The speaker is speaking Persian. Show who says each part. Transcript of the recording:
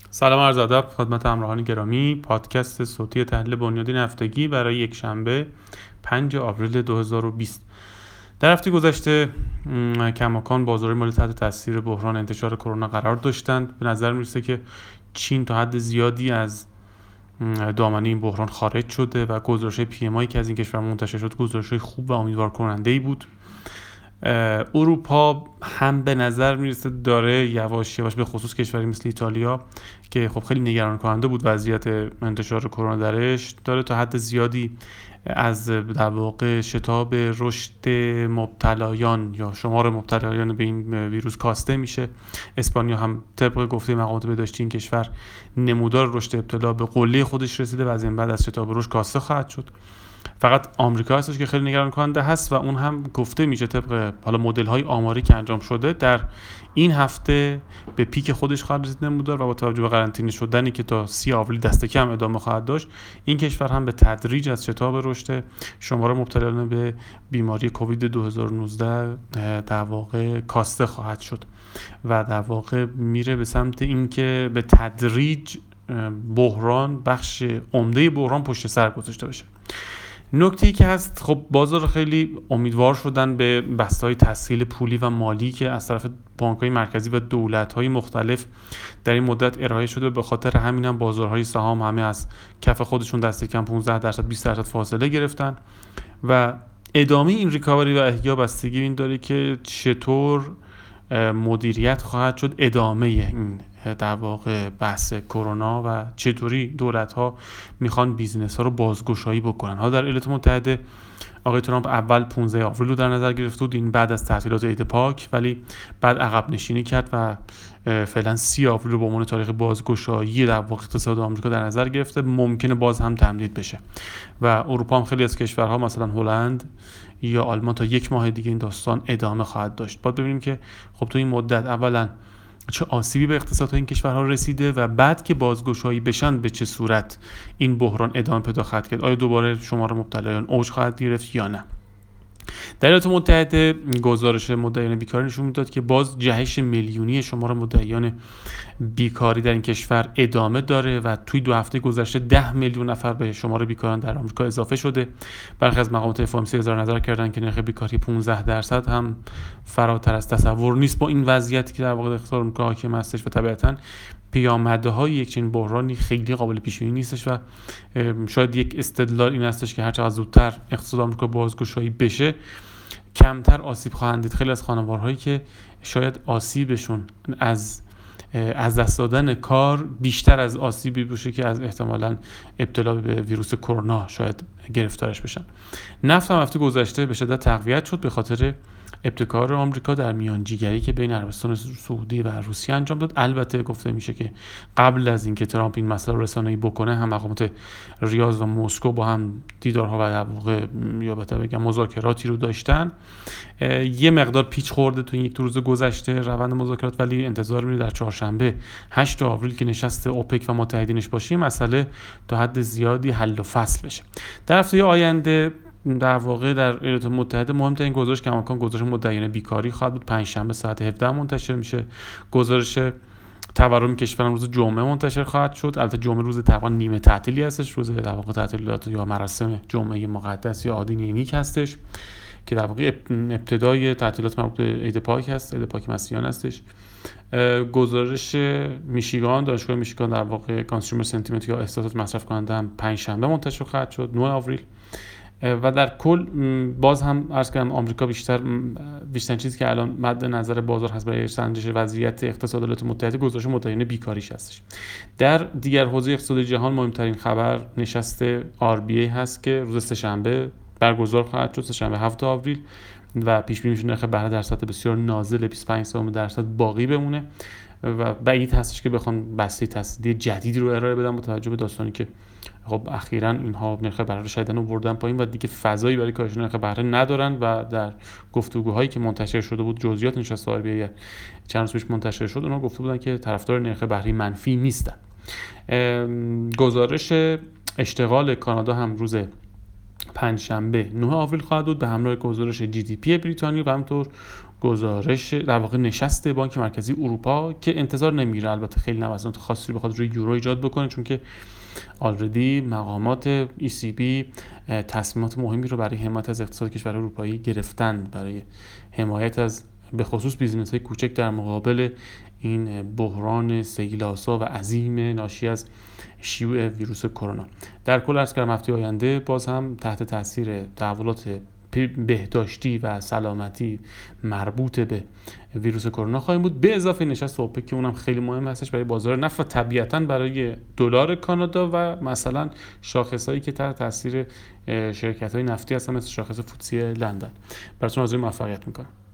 Speaker 1: سلام عرض ادب خدمت همراهان گرامی. پادکست صوتی تحلیل بنیادین هفتگی برای یک شنبه 5 آوریل 2020. در هفته گذشته کماکان بازارهای مالی تحت تاثیر بحران انتشار کرونا قرار داشتند. به نظر میرسه که چین تا حد زیادی از دامنه این بحران خارج شده و گزارش PMI که از این کشور منتشر شد گزارش خوب و امیدوار کننده‌ای بود. اروپا هم به نظر میرسه داره یواش یواش، به خصوص کشوری مثل ایتالیا که خب خیلی نگران کننده بود وضعیت انتشار کرونا درش، داره تا حد زیادی از در واقع شتاب رشد مبتلایان یا شمار مبتلایان به این ویروس کاسته میشه. اسپانیا هم طبق گفته مقامات بهداشتی این کشور نمودار رشد ابتلا به قله خودش رسیده و از این بعد از شتاب رشد کاسته خواهد شد. فقط آمریکا هستش که خیلی نگران کننده هست و اون هم گفته میشه طبق حالا مدل های آماری که انجام شده در این هفته به پیک خودش خواهد رسید نمودار و با توجه به قرنطینه شدنی که تا 30 آوریل دست کم ادامه خواهد داشت، این کشور هم به تدریج از شتاب رشد شمار مبتلایان به بیماری کووید 2019 در واقع کاسته خواهد شد و در واقع میره به سمت اینکه به تدریج بحران، بخش عمده بحران پشت سر گذاشته بشه. نکته‌ای که هست، خب بازار خیلی امیدوار شدن به بسته‌های تسهیل پولی و مالی که از طرف بانک‌های مرکزی و دولت‌های مختلف در این مدت ارائه شده. به خاطر همین هم بازارهای سهام همه از کف خودشون دست کم 15% 20% فاصله گرفتن و ادامه این ریکاوری و احیا بستگی این داره که چطور مدیریت خواهد شد ادامه این در واقع بحث کرونا و چطوری دولت ها میخوان بیزنس ها رو بازگشایی بکنن. ها در ایالات متحده آقای ترامپ اول 15 آوریل رو در نظر گرفته بود، این بعد از تعطیلات عید پاک، ولی بعد عقب نشینی کرد و فعلا 30 آوریل رو به عنوان تاریخ بازگشایی در واقع اقتصاد آمریکا در نظر گرفته. ممکنه باز هم تمدید بشه و اروپا هم خیلی از کشورها مثلا هلند یا آلمان تا 1 ماه دیگه این داستان ادامه خواهد داشت. باید ببینیم که خب تو این مدت اولا چه آسیبی به اقتصادهای این کشورها رسیده و بعد که بازگشایی بشن به چه صورت این بحران ادامه پیدا خواهد کرد. آیا دوباره شمار مبتلایان اوج خواهد گرفت یا نه؟ در ایالات متحده گزارش مدعیان بیکاری نشون میداد که باز جهش میلیونی شمار مدعیان بیکاری در این کشور ادامه داره و توی 2 هفته گذشته 10 میلیون نفر به شمار بیکاران در آمریکا اضافه شده. برخی از مقامات FOMC اظهار نظر کردن که نرخ بیکاری 15% هم فراتر از تصور نیست با این وضعیتی که در واقع اقتصاد آمریکا حاکم هستش و طبیعتاً پیامدهای یک چنین بحرانی خیلی قابل پیش بینی نیستش و شاید یک استدلال این هستش که هر چقدر زودتر اقتصاد آمریکا بازگشایی بشه کمتر آسیب خواهند دید. خیلی از خانوارهایی که شاید آسیبشون از دست دادن کار بیشتر از آسیبی باشه که از احتمالاً ابتلا به ویروس کرونا شاید گرفتارش بشن. نفت هم هفته گذشته به شدت تقویت شد به خاطر ابتکار آمریکا در میانجیگری که بین عربستان سعودی و روسیه انجام داد. البته گفته میشه که قبل از اینکه ترامپ این مسئله رو رسانه‌ای بکنه هم مقامات ریاض و مسکو با هم دیدارها و در واقع یا بهتر بگم مذاکراتی رو داشتن. یه مقدار پیچ خورده تو این 1-2 روز گذشته روند مذاکرات، ولی انتظار میره در چهارشنبه 8 آوریل که نشست اوپک و متحدینش باشه مسئله تا حد زیادی حل و فصل بشه. در هفته آینده در واقع در ایالات متحده مهمترین گزارش کماکان گزارش مدعیان بیکاری خواهد بود. پنجشنبه ساعت 17 منتشر میشه. گزارش تورم کشور روز جمعه منتشر خواهد شد. البته جمعه روز تقریبا نیمه تعطیلی هستش، روز در واقع تعطیلات یا مراسم جمعه مقدس یا عادی نیمیک هستش که در واقع ابتدای تعطیلات مربوط به عید پاک هست، عید پاک مسیحیان هستش. گزارش میشیگان، دانشگاه میشیگان در واقع کانسیومر سنتیمنت یا احساسات مصرف کننده هم پنجشنبه منتشر خواهد شد 9 آوریل. و در کل باز هم عرض کردم آمریکا بیشتر چیزی که الان مد نظر بازار هست برای سنجش وضعیت اقتصاد ایالات متحده گزارش مدعیان بیکاریش هستش. در دیگر حوزه اقتصاد جهان مهمترین خبر نشست RBA هست که روز سه‌شنبه برگزار خواهد شد، سه‌شنبه 7 آوریل و پیش بینی میشه نرخ بهره در سطح بسیار نازل 25% باقی بمونه و بعید هستش که بخوان بسته تسدیدی جدیدی رو ارائه بدن با توجه به داستانی که خب اخیراً اینها نرخ بهره رو شدیداً آوردن پایین و دیگه فضایی برای کاهش نرخ بهره ندارن و در گفتگوهایی که منتشر شده بود جزئیات نشست RBA چند روز پیش منتشر شد اونها گفته بودن که طرفدار نرخ بهره منفی نیستن. گزارش اشتغال کانادا هم روز پنجشنبه 9 آوریل خواهد بود به همراه گزارش GDP بریتانیا و همینطور گزارش در واقع نشست بانک مرکزی اروپا که انتظار نمیره البته خیلی نوسانات خاصی رو بخواد روی یورو ایجاد بکنه، چون که آلردی مقامات ECB تصمیمات مهمی رو برای حمایت از اقتصاد کشور اروپایی گرفتن، برای حمایت از به خصوص بیزنس‌های کوچک در مقابل این بحران سیل‌آسا و عظیم ناشی از شیوع ویروس کرونا. در کل عرض کردم هفته آینده باز هم تحت تاثیر تحولات بهداشتی و سلامتی مربوط به ویروس کرونا خواهیم بود، به اضافه نشست اوپک که اونم خیلی مهم هستش برای بازار نفت و طبیعتاً برای دلار کانادا و مثلا شاخصایی که تحت تاثیر شرکت‌های نفتی هستن مثل شاخص فوتسی لندن. براتون آرزوی موفقیت میکنم.